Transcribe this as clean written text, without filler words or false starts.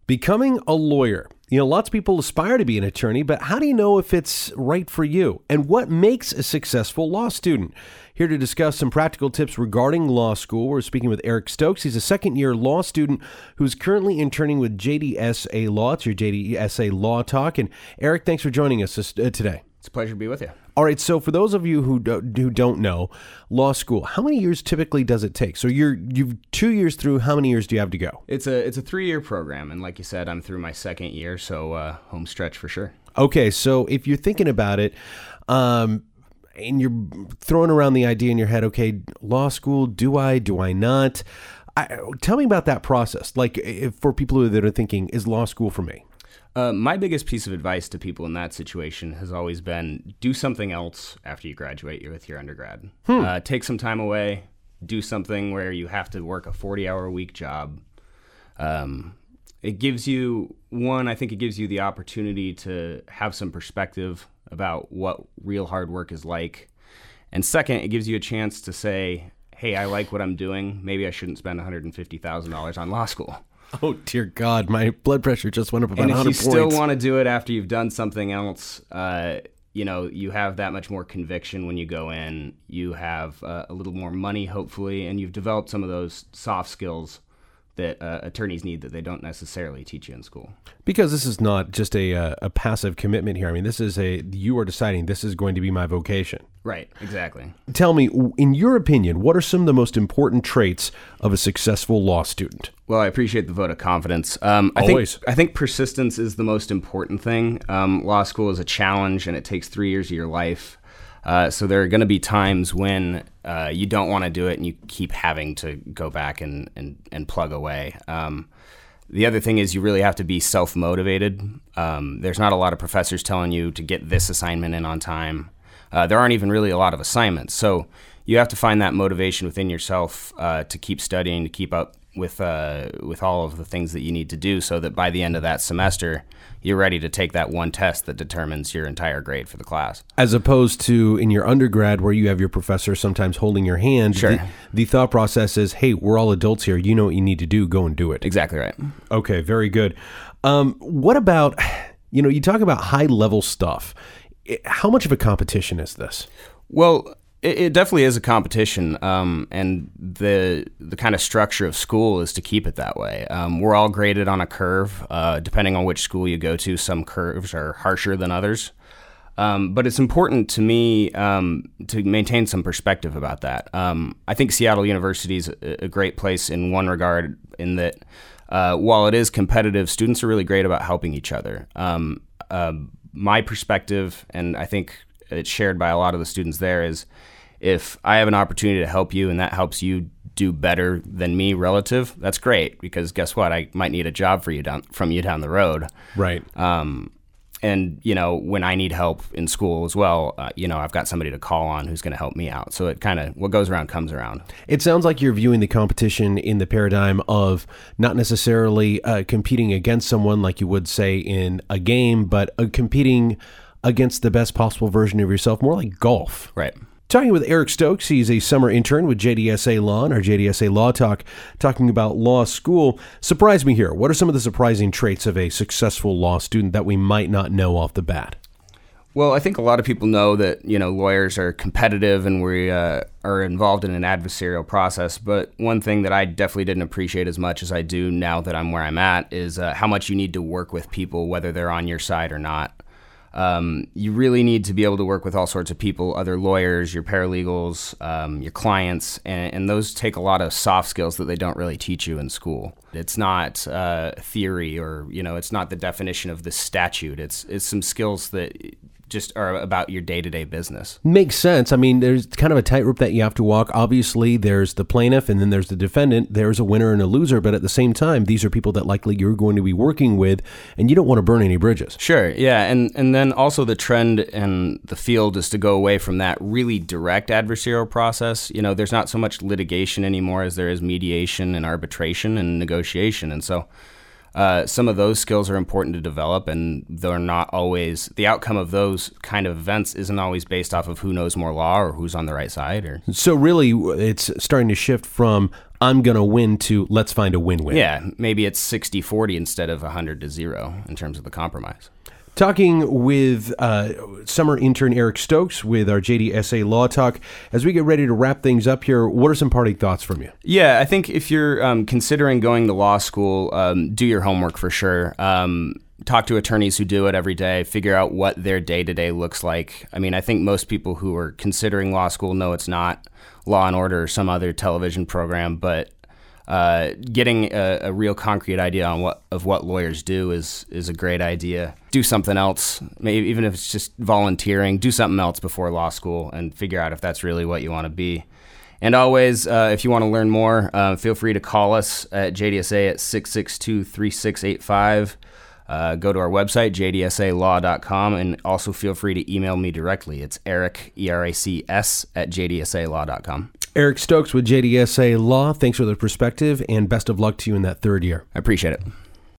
Becoming a lawyer. Lots of people aspire to be an attorney, but how do you know if it's right for you? And what makes a successful law student? Here to discuss some practical tips regarding law school, we're speaking with Eric Stokes. He's a second-year law student who's currently interning with JDSA Law. It's your JDSA Law Talk. And Eric, thanks for joining us today. It's a pleasure to be with you. All right, so for those of you who don't know, law school, how many years typically does it take? So you've 2 years through. How many years do you have to go? It's a 3-year program, and like you said, I'm through my second year, so home stretch for sure. Okay, so if you're thinking about it, and you're throwing around the idea in your head, okay, law school, do I not? Tell me about that process. Like, for people that are thinking, is law school for me? My biggest piece of advice to people in that situation has always been do something else after you graduate with your undergrad. Take some time away, do something where you have to work a 40-hour-a-week job. It gives you, I think it gives you the opportunity to have some perspective about what real hard work is like. And second, it gives you a chance to say, hey, I like what I'm doing. Maybe I shouldn't spend $150,000 on law school. Oh, dear God, my blood pressure just went up about 100 points. And if you still want to do it after you've done something else, you have that much more conviction when you go in. You have a little more money, hopefully, and you've developed some of those soft skills that attorneys need that they don't necessarily teach you in school. Because this is not just a passive commitment here. I mean, this is you are deciding this is going to be my vocation. Right, exactly. Tell me, in your opinion, what are some of the most important traits of a successful law student? Well, I appreciate the vote of confidence. Always. I think persistence is the most important thing. Law school is a challenge, and it takes 3 years of your life. So there are going to be times when you don't want to do it and you keep having to go back and plug away. The other thing is you really have to be self-motivated. There's not a lot of professors telling you to get this assignment in on time. There aren't even really a lot of assignments. So you have to find that motivation within yourself to keep studying, to keep up with all of the things that you need to do so that by the end of that semester, you're ready to take that one test that determines your entire grade for the class. As opposed to in your undergrad where you have your professor sometimes holding your hand. Sure. The thought process is, hey, we're all adults here. You know what you need to do. Go and do it. Exactly right. Okay, very good. What about, you talk about high-level stuff. How much of a competition is this? Well, it definitely is a competition, and the kind of structure of school is to keep it that way. We're all graded on a curve, depending on which school you go to. Some curves are harsher than others, but it's important to me to maintain some perspective about that. I think Seattle University is a great place in one regard, in that while it is competitive, students are really great about helping each other. My perspective, and I think it's shared by a lot of the students there, is if I have an opportunity to help you and that helps you do better than me relative, that's great, because guess what? I might need a job from you down the road. Right. And, when I need help in school as well, I've got somebody to call on who's going to help me out. So it kind of, what goes around comes around. It sounds like you're viewing the competition in the paradigm of not necessarily competing against someone like you would say in a game, but competing against the best possible version of yourself, more like golf. Right. Talking with Eric Stokes. He's a summer intern with JDSA Law and our JDSA Law Talk, talking about law school. Surprise me here. What are some of the surprising traits of a successful law student that we might not know off the bat? Well, I think a lot of people know that, lawyers are competitive and we are involved in an adversarial process. But one thing that I definitely didn't appreciate as much as I do now that I'm where I'm at is how much you need to work with people, whether they're on your side or not. You really need to be able to work with all sorts of people, other lawyers, your paralegals, your clients, and those take a lot of soft skills that they don't really teach you in school. It's not theory or, it's not the definition of the statute. It's some skills that just are about your day-to-day business. Makes sense. I mean, there's kind of a tightrope that you have to walk. Obviously, there's the plaintiff and then there's the defendant. There's a winner and a loser, but at the same time, these are people that likely you're going to be working with, and you don't want to burn any bridges. Sure, yeah. And then also the trend in the field is to go away from that really direct adversarial process. There's not so much litigation anymore as there is mediation and arbitration and negotiation. And so some of those skills are important to develop, and they're not always, the outcome of those kind of events isn't always based off of who knows more law or who's on the right side. Or So really, it's starting to shift from I'm going to win to let's find a win-win. yeah, maybe it's 60-40 instead of 100-0 in terms of the compromise. Talking with summer intern Eric Stokes with our JDSA Law Talk. As we get ready to wrap things up here, what are some parting thoughts from you? Yeah, I think if you're considering going to law school, do your homework for sure. Talk to attorneys who do it every day. Figure out what their day-to-day looks like. I mean, I think most people who are considering law school know it's not Law and Order or some other television program, but getting a real concrete idea on what lawyers do is a great idea. Do something else, maybe even if it's just volunteering. Do something else before law school and figure out if that's really what you want to be. And always, if you want to learn more, feel free to call us at JDSA at 662-3685. Go to our website, jdsalaw.com, and also feel free to email me directly. It's Eric, ERACS, at jdsalaw.com. Eric Stokes with JDSA Law. Thanks for the perspective, and best of luck to you in that third year. I appreciate it.